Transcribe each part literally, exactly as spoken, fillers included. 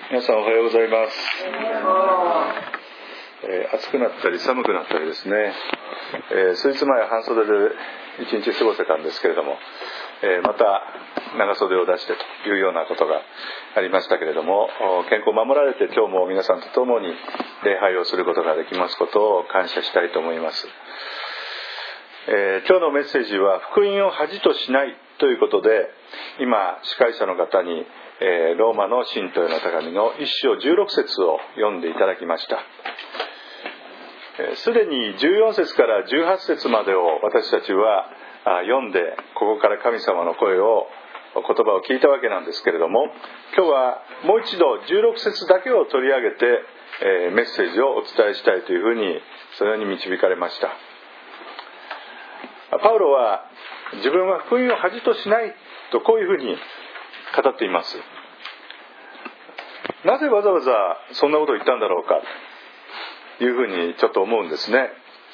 皆さんおはようございます。えー、暑くなったり寒くなったりですね、えー、数日前は半袖で一日過ごせたんですけれども、えー、また長袖を出してというようなことがありましたけれども、健康を守られて今日も皆さんと共に礼拝をすることができますことを感謝したいと思います。えー、今日のメッセージは福音を恥としないということで、今司会者の方にえー、ローマの信徒への手紙のいっ章じゅうろく節を読んでいただきました。すで、えー、にじゅうよん節からじゅうはち節までを私たちはあ読んで、ここから神様の声を言葉を聞いたわけなんですけれども、今日はもう一度じゅうろく節だけを取り上げて、えー、メッセージをお伝えしたいというふうにそのように導かれました。パウロは自分は福音を恥としないとこういうふうに語っています。なぜわざわざそんなことを言ったんだろうかというふうにちょっと思うんですね。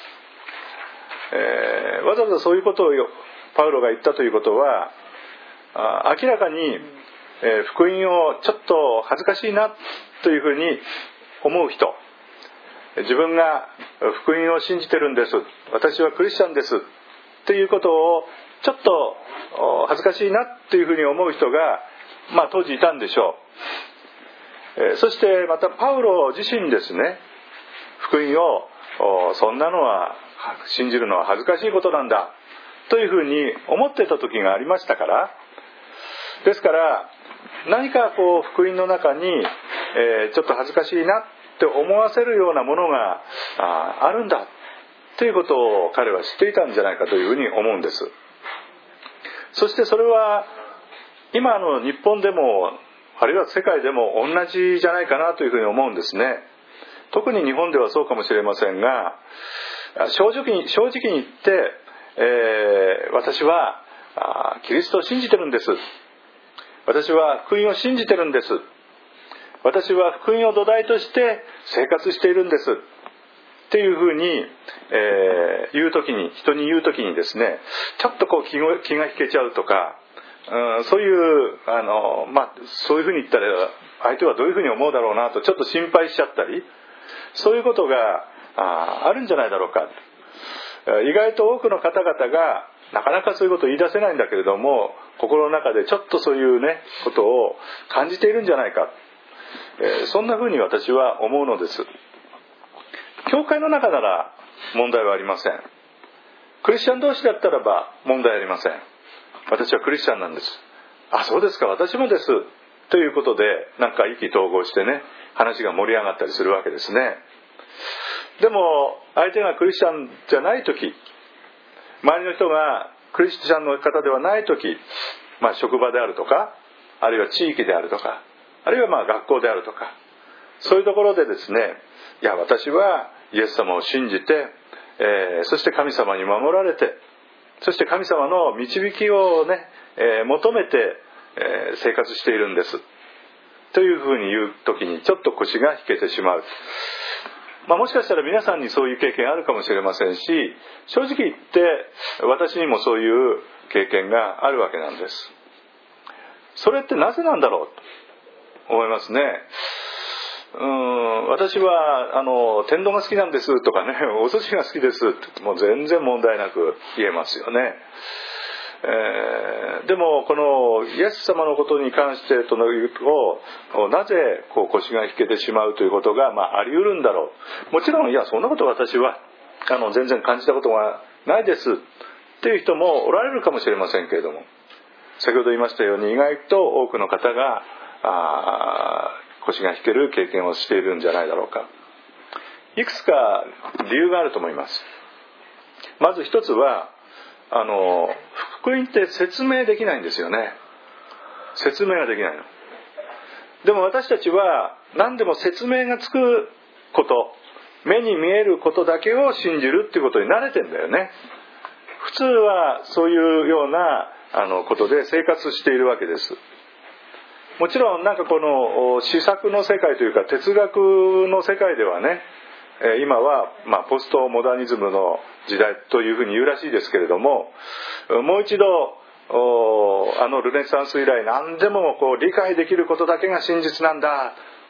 えー、わざわざそういうことをパウロが言ったということは、あ明らかに、えー、福音をちょっと恥ずかしいなというふうに思う人、自分が福音を信じてるんです、私はクリスチャンですということをちょっと恥ずかしいなというふうに思う人が、まあ、当時いたんでしょう。えー、そしてまたパウロ自身ですね、福音をそんなのは信じるのは恥ずかしいことなんだというふうに思っていた時がありましたから、ですから何かこう福音の中に、えー、ちょっと恥ずかしいなって思わせるようなものが あ, あるんだということを彼は知っていたんじゃないかというふうに思うんです。そしてそれは今の日本でもあるいは世界でも同じじゃないかなというふうに思うんですね。特に日本ではそうかもしれませんが、正直に、正直に言って、えー、私はキリストを信じてるんです、私は福音を信じてるんです、私は福音を土台として生活しているんですっていうふうに、えー、言うときに、人に言うときにですね、ちょっとこう 気, 気が引けちゃうとか、うん、そういうあの、まあ、そういうふうに言ったら相手はどういうふうに思うだろうなとちょっと心配しちゃったり、そういうことが あ, あるんじゃないだろうか。意外と多くの方々がなかなかそういうことを言い出せないんだけれども、心の中でちょっとそういうねことを感じているんじゃないか、えー、そんなふうに私は思うのです。教会の中なら問題はありません。クリスチャン同士だったらば問題ありません。私はクリスチャンなんです、あ、そうですか、私もですということで、なんか意気投合してね、話が盛り上がったりするわけですね。でも相手がクリスチャンじゃないとき、周りの人がクリスチャンの方ではないとき、まあ、職場であるとか、あるいは地域であるとか、あるいはまあ学校であるとか、そういうところでですね、いや私はイエス様を信じて、えー、そして神様に守られて、そして神様の導きをね、えー、求めて、えー、生活しているんですというふうに言うときにちょっと腰が引けてしまう。まあ、もしかしたら皆さんにそういう経験あるかもしれませんし、正直言って私にもそういう経験があるわけなんです。それってなぜなんだろうと思いますね。うーん私はあの天丼が好きなんですとかね、お寿司が好きですってもう全然問題なく言えますよね。えー、でもこのイエス様のことに関してというと、なぜこう腰が引けてしまうということが、まあ、あり得るんだろう。もちろんいやそんなこと私はあの全然感じたことがないですっていう人もおられるかもしれませんけれども、先ほど言いましたように意外と多くの方があ腰が引ける経験をしているんじゃないだろうか。いくつか理由があると思います。まず一つはあの福音って説明できないんですよね。説明ができないの。でも私たちは何でも説明がつくこと、目に見えることだけを信じるっていうことに慣れてんだよね。普通はそういうようなあのことで生活しているわけです。もちろんなんかこの思索の世界というか哲学の世界ではね、今はまあポストモダニズムの時代というふうに言うらしいですけれども、もう一度あのルネサンス以来何でもこう理解できることだけが真実なんだ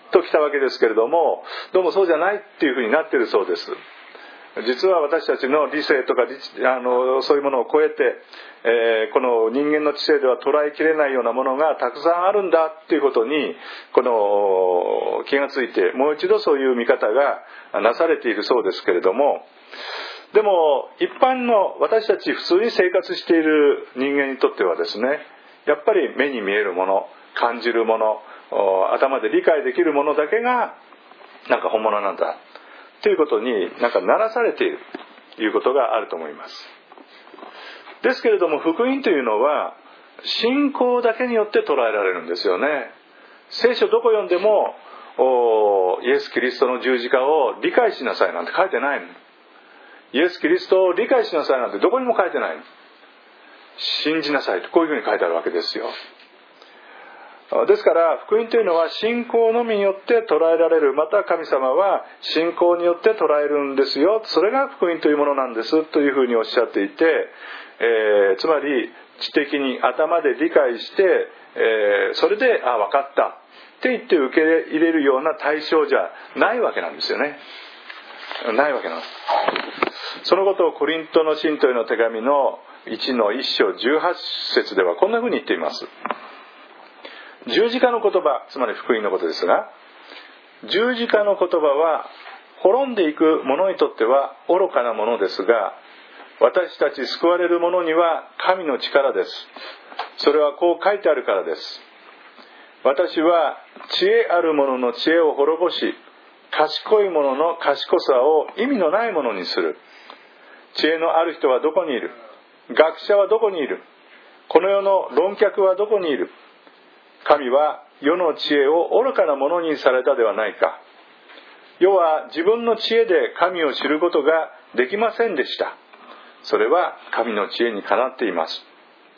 と来たわけですけれども、どうもそうじゃないっていうふうになっているそうです。実は私たちの理性とかあのそういうものを超えて、えー、この人間の知性では捉えきれないようなものがたくさんあるんだっていうことにこの気がついて、もう一度そういう見方がなされているそうですけれども、でも一般の私たち普通に生活している人間にとってはですね、やっぱり目に見えるもの、感じるもの、頭で理解できるものだけがなんか本物なんだということになんかならされているということがあると思います。ですけれども福音というのは信仰だけによって捉えられるんですよね。聖書どこ読んでもイエス・キリストの十字架を理解しなさいなんて書いてないの。イエス・キリストを理解しなさいなんてどこにも書いてないの。信じなさいとこういうふうに書いてあるわけですよ。ですから福音というのは信仰のみによって捉えられる、また神様は信仰によって捉えるんですよ、それが福音というものなんですというふうにおっしゃっていて、えー、つまり知的に頭で理解して、えー、それであ分かったって言って受け入れるような対象じゃないわけなんですよね。ないわけなんです。そのことをコリントの信徒への手紙のいちのいっ章じゅうはち節ではこんなふうに言っています。十字架の言葉、つまり福音のことですが、十字架の言葉は滅んでいく者にとっては愚かなものですが、私たち救われる者には神の力です。それはこう書いてあるからです。私は知恵ある者の知恵を滅ぼし、賢い者の賢さを意味のないものにする。知恵のある人はどこにいる？学者はどこにいる？この世の論客はどこにいる？神は世の知恵を愚かなものにされたではないか。世は自分の知恵で神を知ることができませんでした。それは神の知恵にかなっています。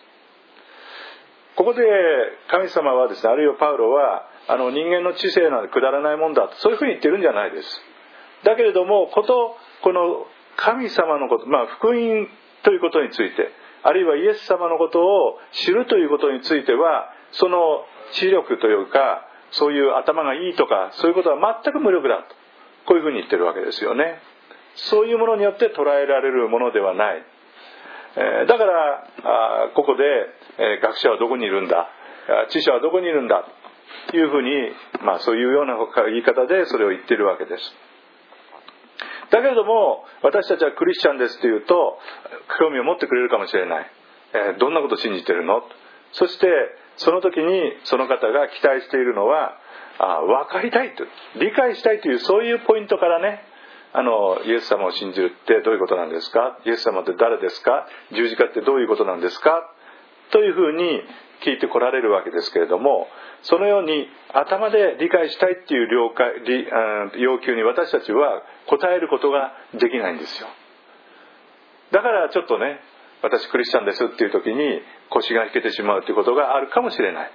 ここで神様はですね、あるいはパウロはあの人間の知性なんてくだらないもんだと、そういうふうに言ってるんじゃないです。だけれどもことこの神様のこと、まあ福音ということについて、あるいはイエス様のことを知るということについては、その知力というか、そういう頭がいいとかそういうことは全く無力だと、こういうふうに言ってるわけですよね。そういうものによって捉えられるものではない。えー、だからあここで、えー、学者はどこにいるんだ、知者はどこにいるんだというふうに、まあ、そういうような言い方でそれを言っているわけです。だけれども私たちはクリスチャンですというと興味を持ってくれるかもしれない。えー、どんなことを信じてるの？そしてその時にその方が期待しているのは、あ分かりたいと、理解したいという、そういうポイントからね、あのイエス様を信じるってどういうことなんですか、イエス様って誰ですか、十字架ってどういうことなんですかというふうに聞いてこられるわけですけれども、そのように頭で理解したいっていう了解要求に私たちは応えることができないんですよ。だからちょっとね、私クリスチャンですっていう時に腰が引けてしまうということがあるかもしれない。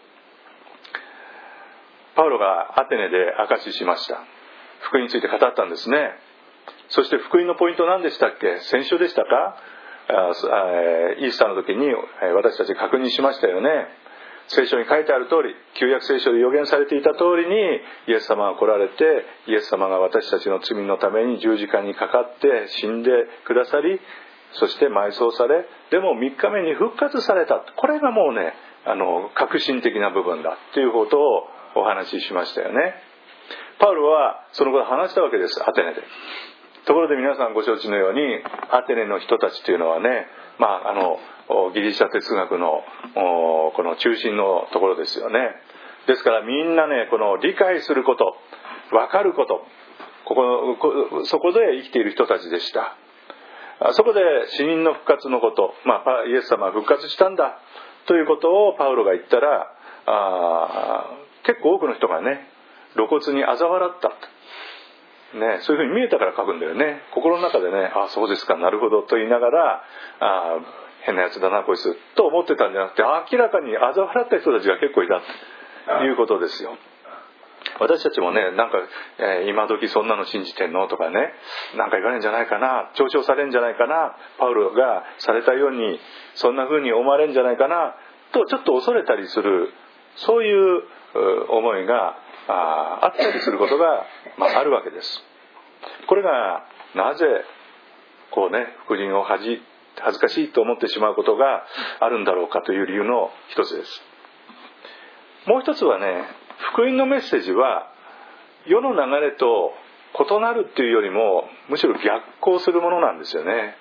パウロがアテネで証ししました。福音について語ったんですね。そして福音のポイント何でしたっけ？先週でしたか？イースターの時に私たち確認しましたよね。聖書に書いてある通り、旧約聖書で予言されていた通りにイエス様が来られて、イエス様が私たちの罪のために十字架にかかって死んでくださり、そして埋葬され、でもみっかめに復活された。これがもうね、あの革新的な部分だということをお話ししましたよね。パウロはそのことを話したわけです、アテネで。ところで皆さんご承知のように、アテネの人たちというのはね、まあ、あのギリシャ哲学のこの中心のところですよね。ですからみんなね、この理解すること、分かること、ここそこで生きている人たちでした。そこで死人の復活のこと、まあ、イエス様は復活したんだということをパウロが言ったら、あ結構多くの人がね、露骨に嘲笑ったね、そういうふうに見えたから書くんだよね。心の中でね、あそうですか、なるほどと言いながら、あ変なやつだなこいつと思ってたんじゃなくて、明らかに嘲笑った人たちが結構いたということですよ。私たちもね、なんか、えー、今時そんなの信じてんのとかね、なんか言われるんじゃないかな、嘲笑されるんじゃないかな、パウロがされたようにそんな風に思われるんじゃないかなとちょっと恐れたりする、そういう思いがあ, あったりすることが、まあ、あるわけです。これがなぜこうね福音を恥じ恥ずかしいと思ってしまうことがあるんだろうかという理由の一つです。もう一つはね、福音のメッセージは世の流れと異なるっていうよりもむしろ逆行するものなんですよね。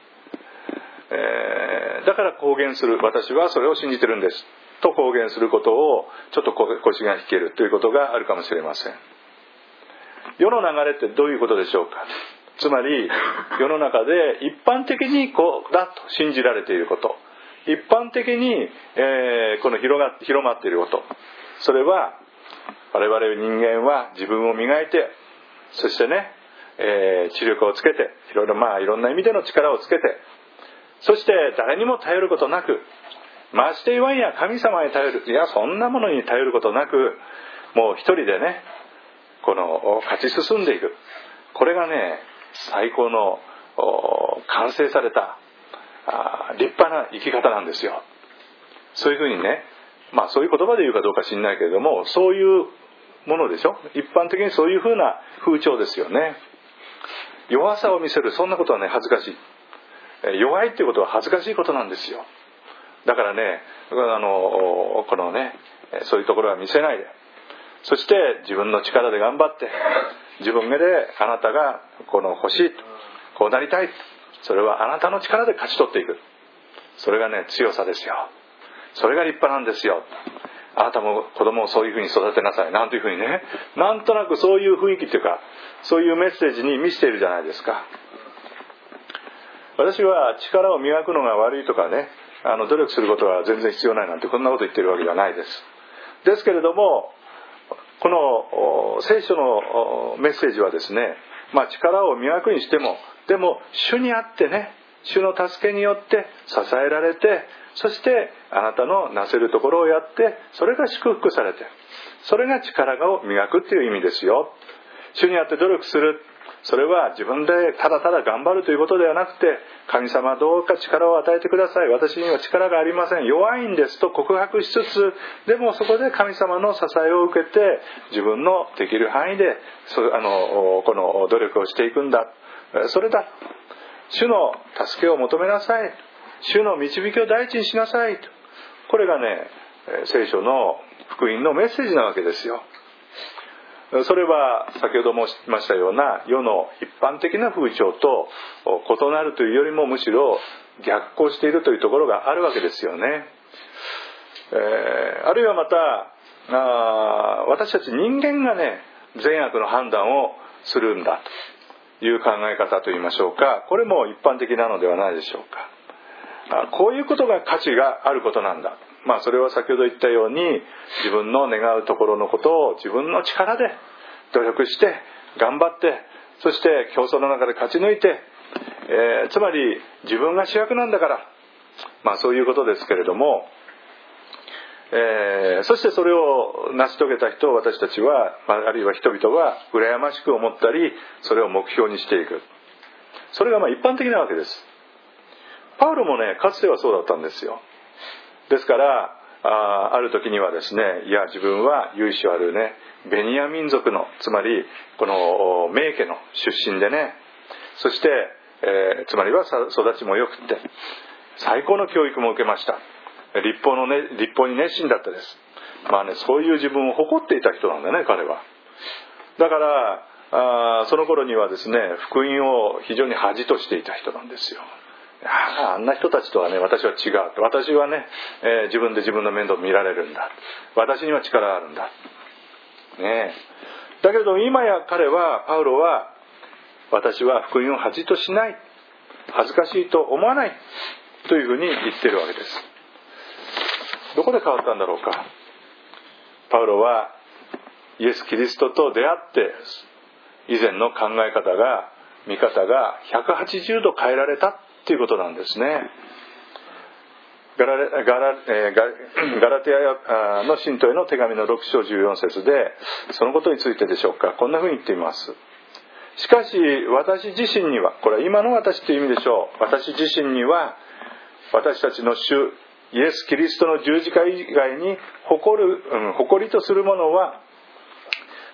えー、だから公言する、私はそれを信じてるんですと公言することをちょっと腰が引けるということがあるかもしれません。世の流れってどういうことでしょうか。つまり世の中で一般的にこうだと信じられていること、一般的に、えー、この広が広まっていること、それは我々人間は自分を磨いて、そしてね、えー、知力をつけて、いろいろまあいろんな意味での力をつけて、そして誰にも頼ることなく、まして言わんや神様に頼る、いやそんなものに頼ることなく、もう一人でねこの勝ち進んでいく、これがね最高の完成された立派な生き方なんですよ。そういうふうにね、まあそういう言葉で言うかどうか知んないけれども、そういうものでしょ。一般的にそういうふうな風潮ですよね。弱さを見せる、そんなことはね恥ずかしい。弱いっていうことは恥ずかしいことなんですよ。だからね、あのこのねそういうところは見せないで、そして自分の力で頑張って、自分であなたがこの欲しい、こうなりたい、それはあなたの力で勝ち取っていく、それがね強さですよ。それが立派なんですよ。あなたも子供をそういうふうに育てなさい、なんていうふうにね、なんとなくそういう雰囲気っていうか、そういうメッセージに満ちているじゃないですか。私は力を磨くのが悪いとかね、あの努力することは全然必要ないなんてこんなこと言ってるわけじゃないです。ですけれども、この聖書のメッセージはですね、まあ、力を磨くにしても、でも主にあってね、主の助けによって支えられて、そしてあなたのなせるところをやって、それが祝福されて、それが力を磨くっていう意味ですよ。主にあって努力する、それは自分でただただ頑張るということではなくて、神様どうか力を与えてください、私には力がありません、弱いんですと告白しつつ、でもそこで神様の支えを受けて、自分のできる範囲でそあのこの努力をしていくんだ、それだ、主の助けを求めなさい、主の導きを第一にしなさいと、これがね聖書の福音のメッセージなわけですよ。それは先ほど申しましたような世の一般的な風潮と異なるというよりも、むしろ逆行しているというところがあるわけですよね。えー、あるいはまたあ私たち人間がね善悪の判断をするんだという考え方といいましょうか、これも一般的なのではないでしょうか。あこういうことが価値があることなんだ。まあそれは先ほど言ったように、自分の願うところのことを自分の力で努力して頑張って、そして競争の中で勝ち抜いて、えー、つまり自分が主役なんだから、まあそういうことですけれども、えー、そしてそれを成し遂げた人を私たちは、あるいは人々は羨ましく思ったり、それを目標にしていく、それがまあ一般的なわけです。パウロもねかつてはそうだったんですよ。ですからあ, ある時にはですね、いや自分は由緒あるねベニヤ民族の、つまりこの名家の出身でね、そして、えー、つまりは育ちも良くって最高の教育も受けました。立法のね立法に熱心だったです。まあね、そういう自分を誇っていた人なんだね彼は。だからあその頃にはですね、福音を非常に恥としていた人なんですよ。あ, あんな人たちとはね私は違う、私はね、えー、自分で自分の面倒を見られるんだ、私には力があるんだ、ね、だけれども今や彼はパウロは、私は福音を恥としない、恥ずかしいと思わないというふうに言っているわけです。どこで変わったんだろうか。パウロはイエス・キリストと出会って以前の考え方が見方がひゃくはちじゅうど変えられたということなんですね。ガ ラ, ガ, ラ, えー、ガラテヤの信徒への手紙のろく章じゅうよん節でそのことについてでしょうか、こんなふうに言っています。しかし私自身には、これは今の私という意味でしょう、私自身には私たちの主イエス・キリストの十字架以外に誇る、うん、誇りとするものは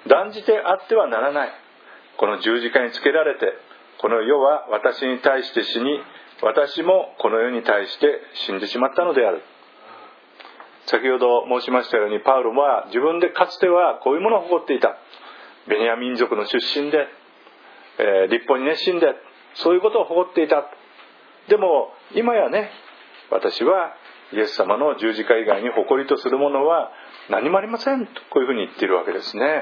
断じてあってはならない。この十字架につけられて、この世は私に対して死に、私もこの世に対して死んでしまったのである。先ほど申しましたように、パウロは自分でかつてはこういうものを誇っていた。ベニヤ民族の出身で、えー、立法に熱心で、そういうことを誇っていた。でも今やね、私はイエス様の十字架以外に誇りとするものは何もありませんと、こういうふうに言っているわけですね。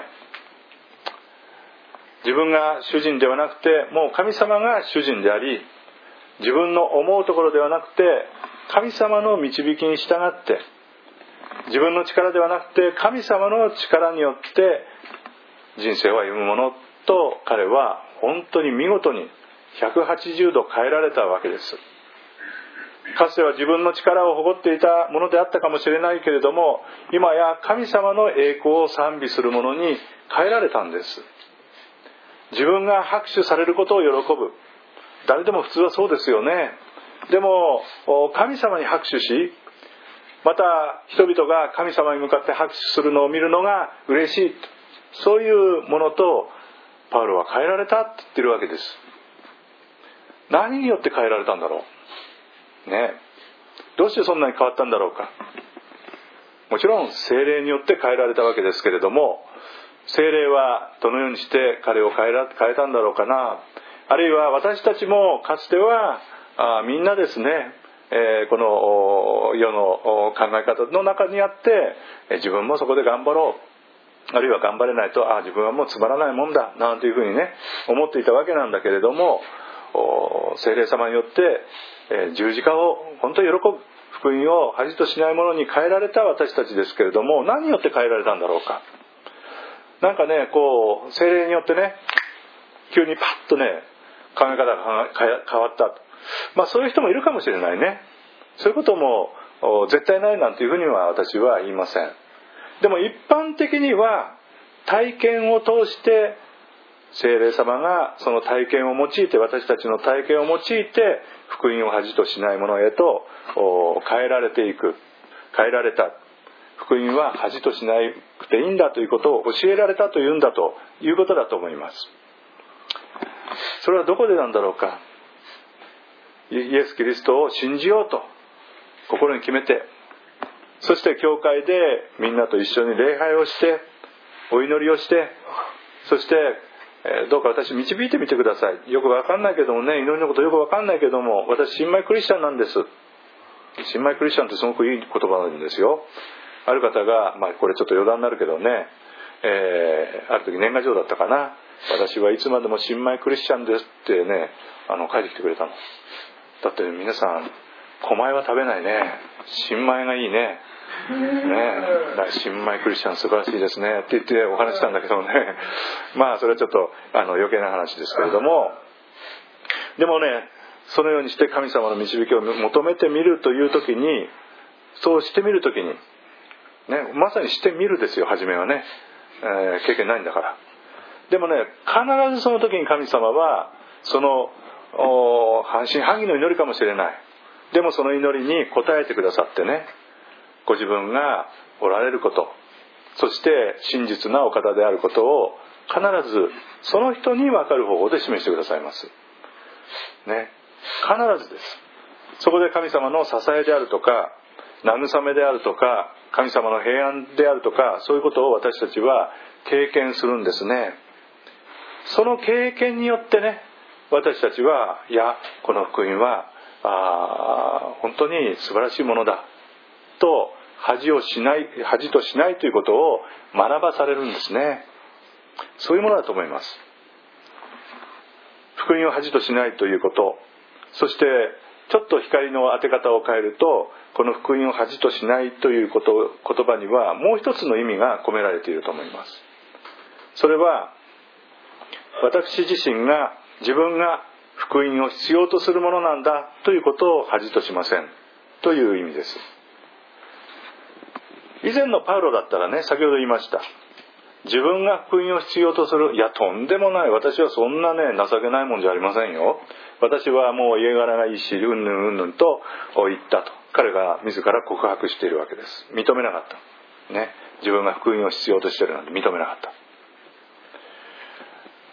自分が主人ではなくて、もう神様が主人であり、自分の思うところではなくて神様の導きに従って、自分の力ではなくて神様の力によって人生を歩むものと、彼は本当に見事にひゃくはちじゅうど変えられたわけです。かつては自分の力を誇っていたものであったかもしれないけれども、今や神様の栄光を賛美するものに変えられたんです。自分が拍手されることを喜ぶ。誰でも普通はそうですよね。でも神様に拍手し、また人々が神様に向かって拍手するのを見るのが嬉しい、そういうものとパウロは変えられたって言ってるわけです。何によって変えられたんだろうね。どうしてそんなに変わったんだろうか。もちろん聖霊によって変えられたわけですけれども、聖霊はどのようにして彼を変えら、変えたんだろうかな。あるいは私たちもかつてはあみんなですね、えー、この世の考え方の中にあって、えー、自分もそこで頑張ろう、あるいは頑張れないと、あ自分はもうつまらないもんだなんていうふうにね思っていたわけなんだけれども、聖霊様によって、えー、十字架を本当に喜ぶ、福音を恥としないものに変えられた私たちですけれども、何によって変えられたんだろうか。なんかね、こう聖霊によってね、急にパッとね考え方が変わった、まあそういう人もいるかもしれないね。そういうことも絶対ないなんていうふうには私は言いません。でも一般的には体験を通して聖霊様がその体験を用いて、私たちの体験を用いて福音を恥としないものへと変えられていく、変えられた。福音は恥としなくていいんだということを教えられたというんだということだと思います。それはどこでなんだろうか。イエス・キリストを信じようと心に決めて、そして教会でみんなと一緒に礼拝をして、お祈りをして、そしてどうか私導いてみてください。よくわかんないけどもね、祈りのことよくわかんないけども、私新米クリスチャンなんです。新米クリスチャンってすごくいい言葉なんですよ。ある方が、まあこれちょっと余談になるけどね、えー、ある時年賀状だったかな、私はいつまでも新米クリスチャンですってね、あの書いてきてくれたの。だって皆さん小米は食べないね、新米がいいね、ね、だから新米クリスチャン素晴らしいですねって言ってお話したんだけどね、まあそれはちょっとあの余計な話ですけれども、でもね、そのようにして神様の導きを求めてみるという時に、そうしてみる時にね、まさにしてみるですよ、初めはね、えー、経験ないんだから。でもね、必ずその時に神様はその半信半疑の祈りかもしれない、でもその祈りに応えてくださってね、ご自分がおられること、そして真実なお方であることを必ずその人に分かる方法で示してくださいますね。必ずです。そこで神様の支えであるとか慰めであるとか神様の平安であるとか、そういうことを私たちは経験するんですね。その経験によってね、私たちは、いやこの福音はあ本当に素晴らしいものだと恥をしない、恥としないということを学ばされるんですね。そういうものだと思います。福音を恥としないということ、そしてちょっと光の当て方を変えると、この福音を恥としないということ、言葉にはもう一つの意味が込められていると思います。それは私自身が自分が福音を必要とするものなんだということを恥としませんという意味です。以前のパウロだったらね、先ほど言いました、自分が福音を必要とする、いやとんでもない、私はそんなね情けないもんじゃありませんよ、私はもう家柄がいいしうんぬんうんぬんと言ったと彼が自ら告白しているわけです。認めなかったね、自分が福音を必要としているなんて認めなかった。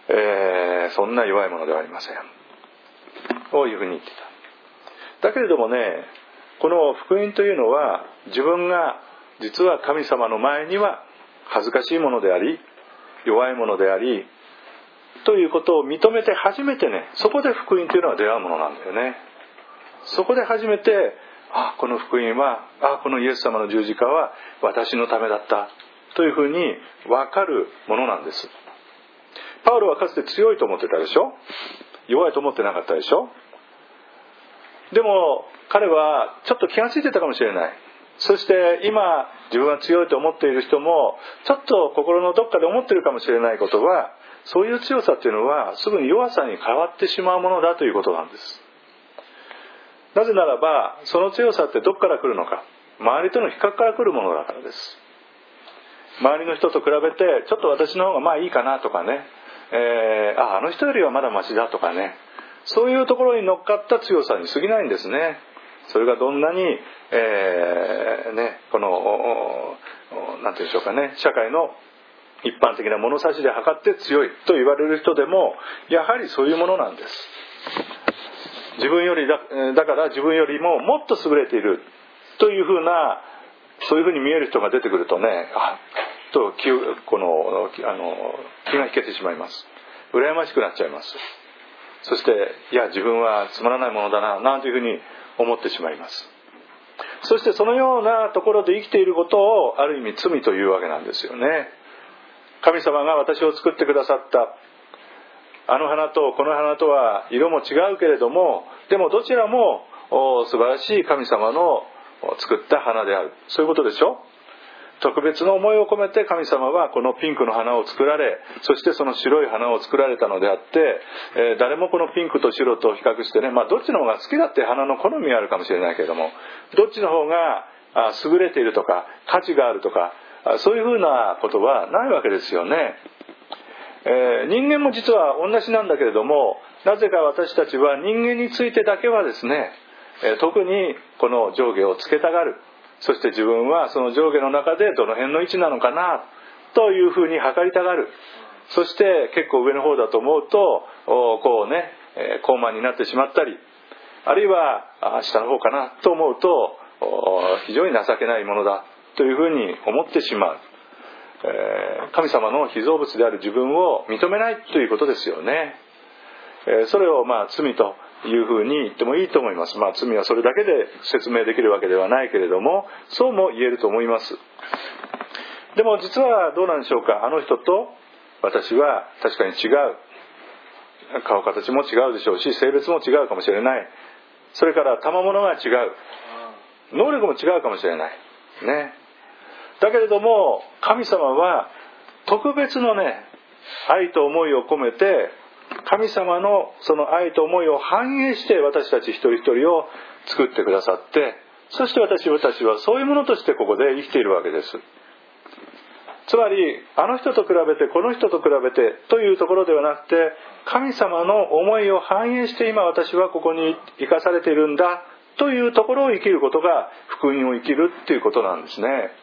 えー、そんな弱いものではありませんというふうに言っていた。だけれどもね、この福音というのは自分が実は神様の前には恥ずかしいものであり弱いものでありということを認めて初めてね、そこで福音というのは出会うものなんだよね。そこで初めて、あ、この福音は、あ、このイエス様の十字架は私のためだったというふうに分かるものなんです。パウロはかつて強いと思ってたでしょ。弱いと思ってなかったでしょ。でも彼はちょっと気がついてたかもしれない。そして今自分は強いと思っている人もちょっと心のどっかで思っているかもしれないことは、そういう強さっていうのはすぐに弱さに変わってしまうものだということなんです。なぜならばその強さってどこから来るのか、周りとの比較から来るものだからです。周りの人と比べてちょっと私の方がまあいいかなとかね、えー、あ、あの人よりはまだマシだとかね、そういうところに乗っかった強さに過ぎないんですね。それがどんなに、えーね、このなんていうんでしょうかね、社会の一般的な物差しで測って強いと言われる人でもやはりそういうものなんです。自分より だ, だから自分よりももっと優れているというふうな、そういうふうに見える人が出てくるとね、あっと気このあの気が引けてしまいます。羨ましくなっちゃいます。そしていや自分はつまらないものだななんていうふうに思ってしまいます。そしてそのようなところで生きていることをある意味罪というわけなんですよね。神様が私を作ってくださったあの花とこの花とは色も違うけれども、でもどちらも素晴らしい神様の作った花である、そういうことでしょ。特別の思いを込めて神様はこのピンクの花を作られ、そしてその白い花を作られたのであって、えー、誰もこのピンクと白と比較してね、まあどっちの方が好きだって花の好みはあるかもしれないけれども、どっちの方が優れているとか価値があるとか、そういうふうなことはないわけですよね。えー、人間も実は同じなんだけれども、なぜか私たちは人間についてだけはですね、えー、特にこの上下をつけたがる。そして自分はその上下の中でどの辺の位置なのかなというふうに測りたがる。そして結構上の方だと思うとこうね、えー、高慢になってしまったり、あるいは下の方かなと思うと非常に情けないものだというふうに思ってしまう。えー、神様の被造物である自分を認めないということですよね。えー、それをまあ罪というふうに言ってもいいと思います。まあ罪はそれだけで説明できるわけではないけれども、そうも言えると思います。でも実はどうなんでしょうか。あの人と私は確かに違う。顔形も違うでしょうし、性別も違うかもしれない。それから賜物が違う。能力も違うかもしれない。ね。だけれども神様は特別のね、愛と思いを込めて、神様のその愛と思いを反映して私たち一人一人を作ってくださって、そして私たちはそういうものとしてここで生きているわけです。つまりあの人と比べてこの人と比べてというところではなくて、神様の思いを反映して今私はここに生かされているんだというところを生きることが福音を生きるっていうことなんですね。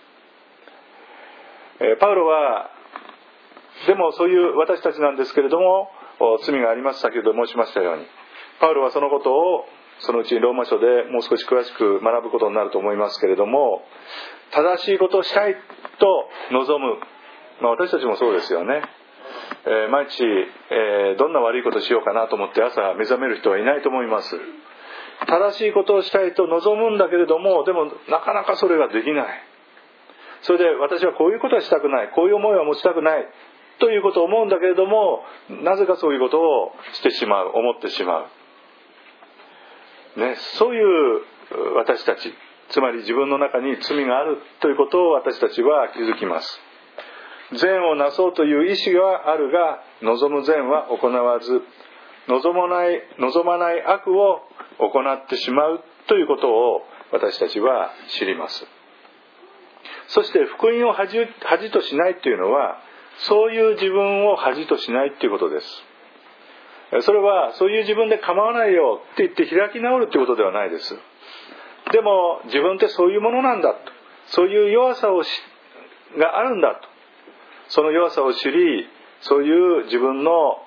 パウロはでもそういう私たちなんですけれども罪があります。先ほど申しましたように、パウロはそのことをそのうちにローマ書でもう少し詳しく学ぶことになると思いますけれども、正しいことをしたいと望む、まあ、私たちもそうですよね。えー、毎日、えー、どんな悪いことをしようかなと思って朝目覚める人はいないと思います。正しいことをしたいと望むんだけれども、でもなかなかそれができない。それで私はこういうことはしたくない、こういう思いは持ちたくないということを思うんだけれども、なぜかそういうことをしてしまう、思ってしまう、ね、そういう私たち、つまり自分の中に罪があるということを私たちは気づきます。善をなそうという意志はあるが、望む善は行わず、望まない望まない悪を行ってしまうということを私たちは知ります。そして福音を恥恥としないというのは、そういう自分を恥としないということです。それはそういう自分で構わないよって言って開き直るということではないです。でも自分ってそういうものなんだと、そういう弱さをしがあるんだと、その弱さを知り、そういう自分の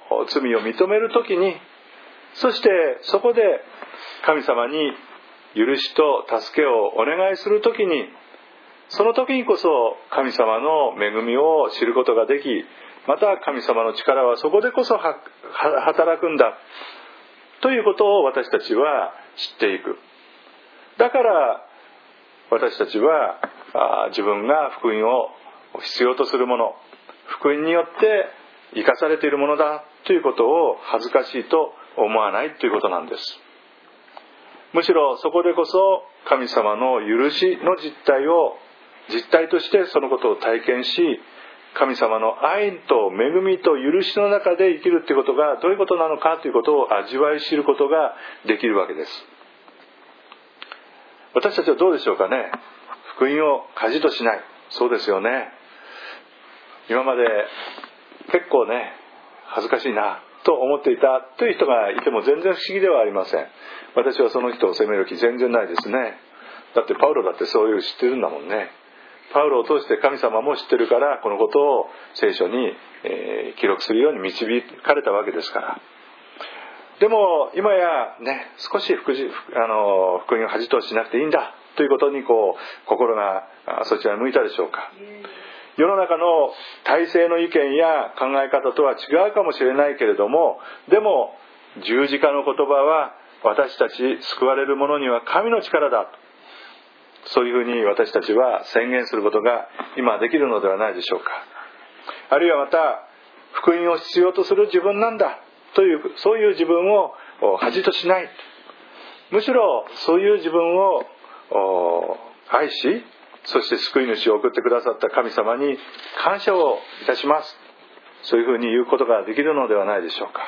罪を認めるときに、そしてそこで神様に許しと助けをお願いするときに、その時にこそ神様の恵みを知ることができ、また神様の力はそこでこそは働くんだということを私たちは知っていく。だから私たちは自分が福音を必要とするもの、福音によって生かされているものだということを恥ずかしいと思わないということなんです。むしろそこでこそ神様の許しの実態を実態としてそのことを体験し、神様の愛と恵みと許しの中で生きるということがどういうことなのかということを味わい知ることができるわけです。私たちはどうでしょうかね。福音を恥としない。そうですよね。今まで結構ね、恥ずかしいなと思っていたという人がいても全然不思議ではありません。私はその人を責める気全然ないですね。だってパウロだってそういう知ってるんだもんね。パウロを通して神様も知ってるから、このことを聖書に、えー、記録するように導かれたわけですから。でも今やね、少し福, あの福音を恥としなくていいんだということにこう心がそちらに向いたでしょうか。世の中の体制の意見や考え方とは違うかもしれないけれども、でも十字架の言葉は私たち救われる者には神の力だ、そういうふうに私たちは宣言することが今できるのではないでしょうか。あるいはまた福音を必要とする自分なんだという、そういう自分を恥としない、むしろそういう自分を愛し、そして救い主を送ってくださった神様に感謝をいたします、そういうふうに言うことができるのではないでしょうか。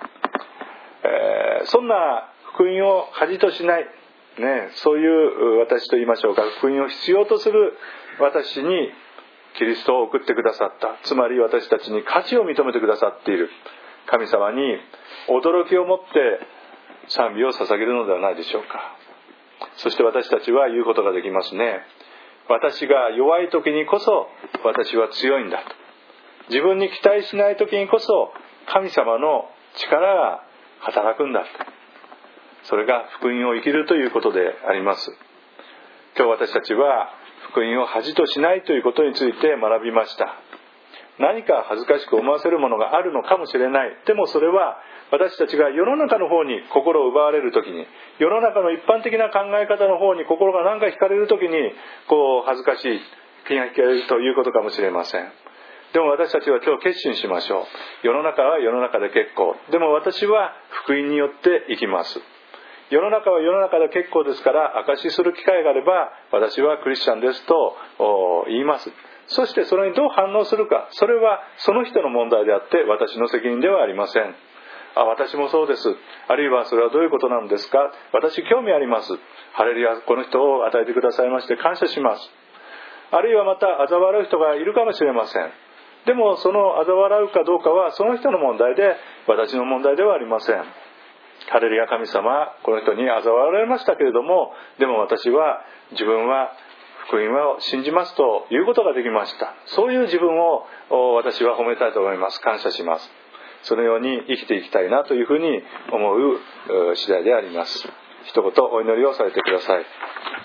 えー、そんな福音を恥としない、ね、そういう私と言いましょうか、福音を必要とする私にキリストを送ってくださった、つまり私たちに価値を認めてくださっている神様に驚きを持って賛美を捧げるのではないでしょうか。そして私たちは言うことができますね。私が弱い時にこそ私は強いんだと。自分に期待しない時にこそ神様の力が働くんだと。それが福音を生きるということであります。今日私たちは福音を恥としないということについて学びました。何か恥ずかしく思わせるものがあるのかもしれない。でもそれは私たちが世の中の方に心を奪われるときに、世の中の一般的な考え方の方に心が何か惹かれるときに、こう恥ずかしい、気が引かれるということかもしれません。でも私たちは今日決心しましょう。世の中は世の中で結構。でも私は福音によって生きます。世の中は世の中で結構ですから、証しする機会があれば私はクリスチャンですと言います。そしてそれにどう反応するか、それはその人の問題であって私の責任ではありません。あ、私もそうです。あるいはそれはどういうことなんですか、私興味あります。ハレルヤ、この人を与えてくださいまして感謝します。あるいはまた嘲笑う人がいるかもしれません。でもその嘲笑うかどうかはその人の問題で私の問題ではありません。ハレルヤ、神様、この人に嘲笑われましたけれども、でも私は自分は福音を信じますということができました。そういう自分を私は褒めたいと思います。感謝します。そのように生きていきたいなというふうに思う次第であります。一言お祈りをされてください。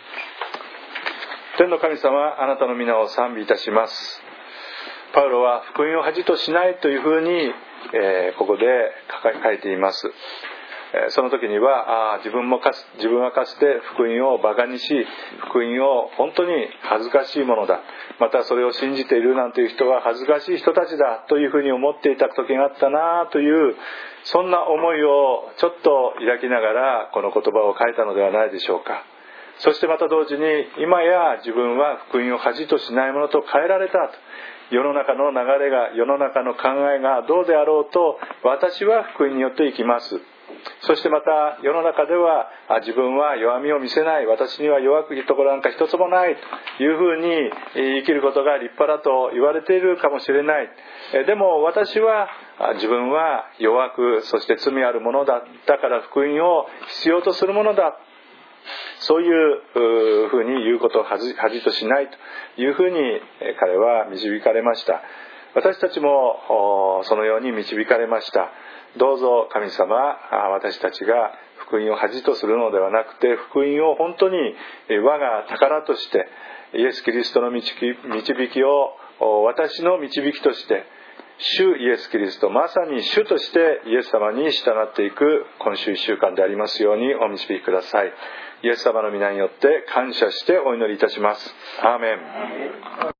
天の神様、あなたの皆を賛美いたします。パウロは福音を恥としないというふうに、えー、ここで書いています。その時にはあ自分もかつ自分はかつて福音をバカにし、福音を本当に恥ずかしいものだ、またそれを信じているなんていう人は恥ずかしい人たちだというふうに思っていた時があったなという、そんな思いをちょっと抱きながらこの言葉を書いたのではないでしょうか。そしてまた同時に、今や自分は福音を恥としないものと変えられたと、世の中の流れが、世の中の考えがどうであろうと私は福音によって生きます。そしてまた世の中では自分は弱みを見せない、私には弱くいるところなんか一つもないというふうに生きることが立派だと言われているかもしれない。でも私は自分は弱く、そして罪あるものだ、だから福音を必要とするものだ、そういうふうに言うことを恥としないというふうに彼は導かれました。 私たちもそのように導かれました。どうぞ神様、私たちが福音を恥とするのではなくて、福音を本当に我が宝として、イエス・キリストの導きを私の導きとして、主イエス・キリスト、まさに主としてイエス様に従っていく今週いっしゅうかんでありますようにお導きください。イエス様の皆によって感謝してお祈りいたします。アーメン。